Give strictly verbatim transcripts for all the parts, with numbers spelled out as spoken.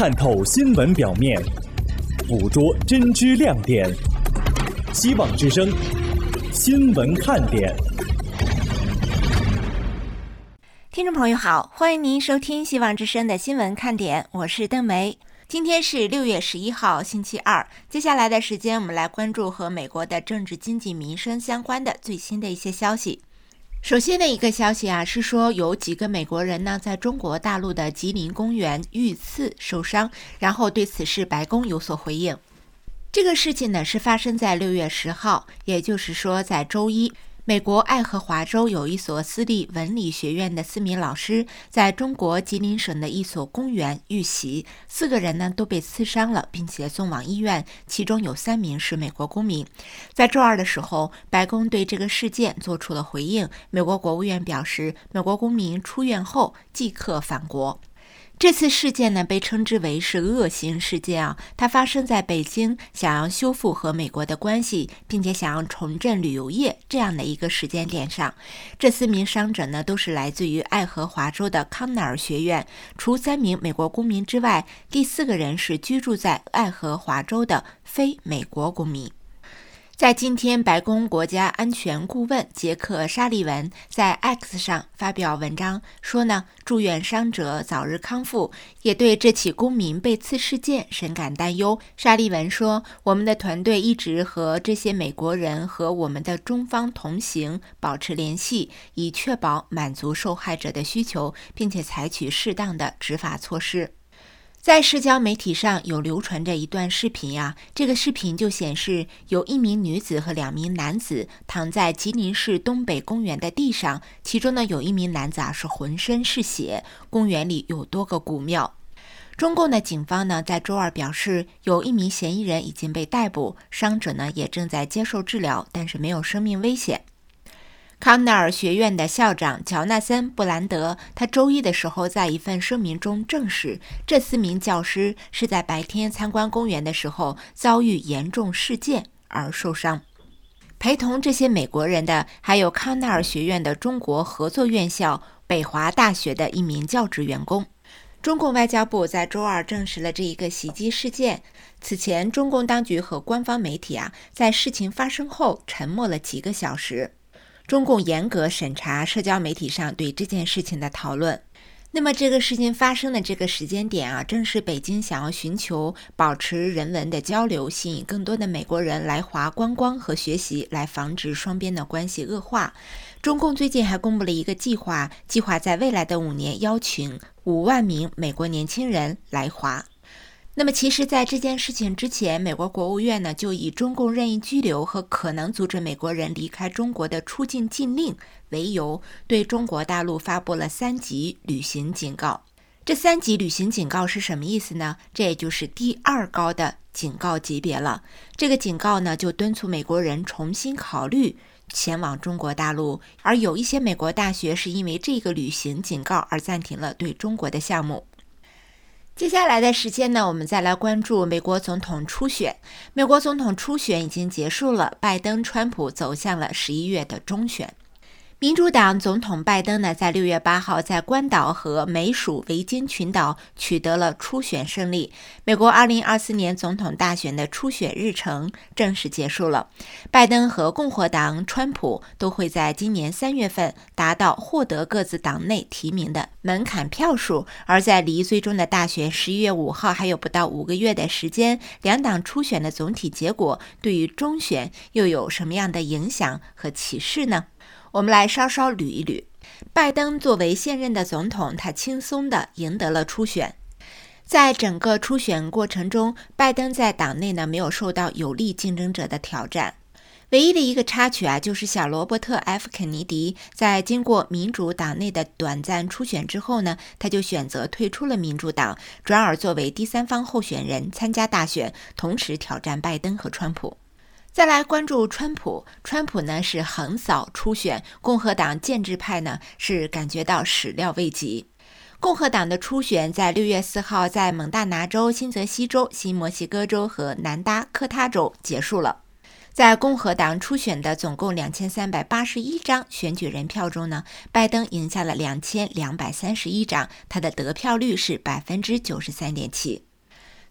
探透新闻表面，捕捉真知亮点。希望之声，新闻看点。 听众朋友好，欢迎您收听希望之声的新闻看点，我是邓梅。今天是六月十一号，星期二。接下来的时间，我们来关注和美国的政治、经济、民生相关的最新的一些消息。首先的一个消息啊，是说有几个美国人呢，在中国大陆的吉林公园遇刺受伤，然后对此事白宫有所回应。这个事情呢，是发生在六月十号，也就是说在周一。美国爱荷华州有一所私立文理学院的四名老师在中国吉林省的一所公园遇袭，四个人呢都被刺伤了，并且送往医院，其中有三名是美国公民。在周二的时候，白宫对这个事件做出了回应。美国国务院表示，美国公民出院后即刻返国。这次事件呢，被称之为是恶性事件啊，它发生在北京想要修复和美国的关系，并且想要重振旅游业这样的一个时间点上。这四名伤者呢，都是来自于爱荷华州的康奈尔学院，除三名美国公民之外，第四个人是居住在爱荷华州的非美国公民。在今天，白宫国家安全顾问杰克·沙利文在 X 上发表文章说呢，祝愿伤者早日康复，也对这起公民被刺事件深感担忧。沙利文说，我们的团队一直和这些美国人和我们的中方同行，保持联系，以确保满足受害者的需求，并且采取适当的执法措施。在社交媒体上有流传着一段视频啊，这个视频就显示有一名女子和两名男子躺在吉林市东北公园的地上，其中呢有一名男子啊是浑身是血，公园里有多个古庙。中共的警方呢在周二表示，有一名嫌疑人已经被逮捕，伤者呢也正在接受治疗，但是没有生命危险。康奈尔学院的校长乔纳森·布兰德，他周一的时候在一份声明中证实，这四名教师是在白天参观公园的时候遭遇严重事件而受伤。陪同这些美国人的还有康奈尔学院的中国合作院校北华大学的一名教职员工。中共外交部在周二证实了这一个袭击事件。此前，中共当局和官方媒体啊，在事情发生后沉默了几个小时。中共严格审查社交媒体上对这件事情的讨论。那么这个事情发生的这个时间点啊，正是北京想要寻求保持人文的交流，吸引更多的美国人来华观光和学习，来防止双边的关系恶化。中共最近还公布了一个计划，计划在未来的五年邀请五万名美国年轻人来华。那么其实在这件事情之前，美国国务院呢就以中共任意拘留和可能阻止美国人离开中国的出境禁令为由，对中国大陆发布了三级旅行警告。这三级旅行警告是什么意思呢？这也就是第二高的警告级别了。这个警告呢就敦促美国人重新考虑前往中国大陆，而有一些美国大学是因为这个旅行警告而暂停了对中国的项目。接下来的时间呢，我们再来关注美国总统初选。美国总统初选已经结束了，拜登、川普走向了十一月的中选。民主党总统拜登呢，在六月八号在关岛和美属维京群岛取得了初选胜利。美国二零二四年总统大选的初选日程正式结束了。拜登和共和党川普都会在今年三月份达到获得各自党内提名的门槛票数，而在离最终的大选十一月五号还有不到五个月的时间，两党初选的总体结果对于中选又有什么样的影响和启示呢？我们来稍稍捋一捋。拜登作为现任的总统，他轻松地赢得了初选。在整个初选过程中，拜登在党内呢没有受到有力竞争者的挑战。唯一的一个插曲啊，就是小罗伯特 F 肯尼迪在经过民主党内的短暂初选之后呢，他就选择退出了民主党，转而作为第三方候选人参加大选，同时挑战拜登和川普。再来关注川普，川普呢是横扫初选，共和党建制派呢是感觉到始料未及。共和党的初选在六月四号在蒙大拿州、新泽西州、新墨西哥州和南达科他州结束了。在共和党初选的总共两千三百八十一张选举人票中呢，拜登赢下了两千两百三十一张，他的得票率是 百分之九十三点七。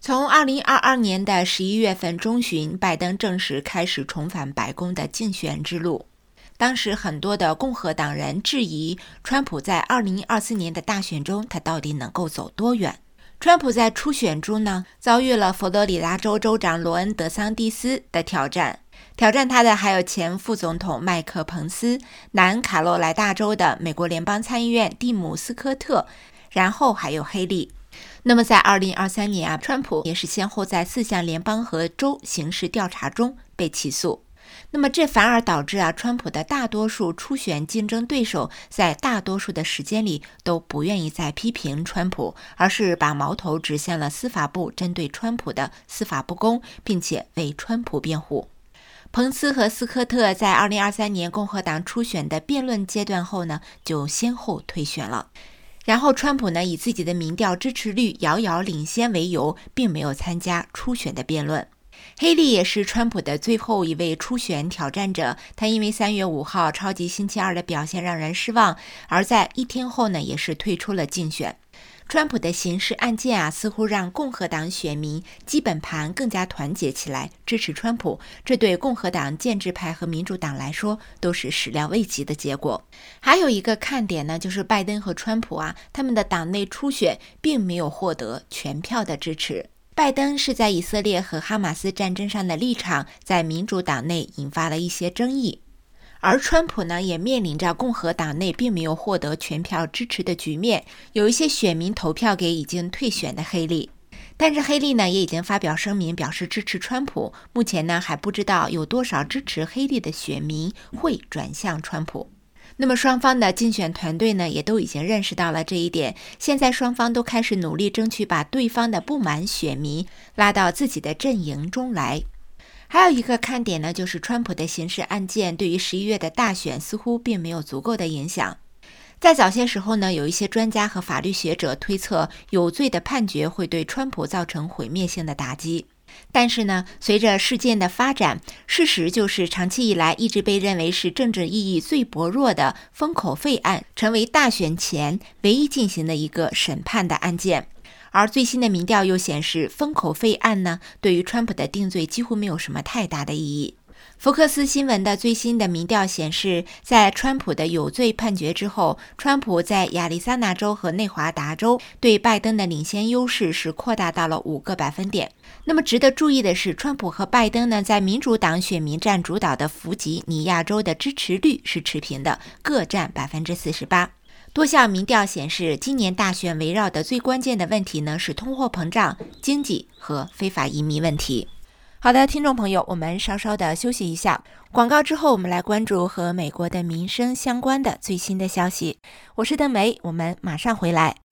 从二零二二年的十一月份中旬，拜登正式开始重返白宫的竞选之路。当时很多的共和党人质疑川普在二零二四年的大选中，他到底能够走多远。川普在初选中呢，遭遇了佛罗里达州州长罗恩·德桑蒂斯的挑战，挑战他的还有前副总统麦克·彭斯、南卡罗来纳州的美国联邦参议院蒂姆·斯科特，然后还有黑利。那么在二零二三年啊，川普也是先后在四项联邦和州刑事调查中被起诉。那么这反而导致啊，川普的大多数初选竞争对手在大多数的时间里都不愿意再批评川普，而是把矛头指向了司法部针对川普的司法不公，并且为川普辩护。彭斯和斯科特在二零二三年共和党初选的辩论阶段后呢，就先后退选了。然后川普呢，以自己的民调支持率遥遥领先为由，并没有参加初选的辩论。黑利也是川普的最后一位初选挑战者，他因为三月五号超级星期二的表现让人失望，而在一天后呢，也是退出了竞选。川普的刑事案件啊，似乎让共和党选民基本盘更加团结起来，支持川普，这对共和党建制派和民主党来说都是始料未及的结果。还有一个看点呢，就是拜登和川普啊，他们的党内初选并没有获得全票的支持。拜登是在以色列和哈马斯战争上的立场，在民主党内引发了一些争议。而川普呢，也面临着共和党内并没有获得全票支持的局面，有一些选民投票给已经退选的黑利。但是黑利呢，也已经发表声明表示支持川普，目前呢还不知道有多少支持黑利的选民会转向川普。那么双方的竞选团队呢，也都已经认识到了这一点，现在双方都开始努力争取把对方的不满选民拉到自己的阵营中来。还有一个看点呢，就是川普的刑事案件对于十一月的大选似乎并没有足够的影响。在早些时候呢，有一些专家和法律学者推测，有罪的判决会对川普造成毁灭性的打击。但是呢，随着事件的发展，事实就是长期以来一直被认为是政治意义最薄弱的封口费案，成为大选前唯一进行的一个审判的案件。而最新的民调又显示，封口费案呢，对于川普的定罪几乎没有什么太大的意义。福克斯新闻的最新的民调显示，在川普的有罪判决之后，川普在亚利桑那州和内华达州对拜登的领先优势是扩大到了五个百分点。那么值得注意的是，川普和拜登呢，在民主党选民占主导的弗吉尼亚州的支持率是持平的，各占 百分之四十八。多项民调显示，今年大选围绕的最关键的问题呢，是通货膨胀、经济和非法移民问题。好的，听众朋友，我们稍稍的休息一下，广告之后我们来关注和美国的民生相关的最新的消息。我是邓梅，我们马上回来。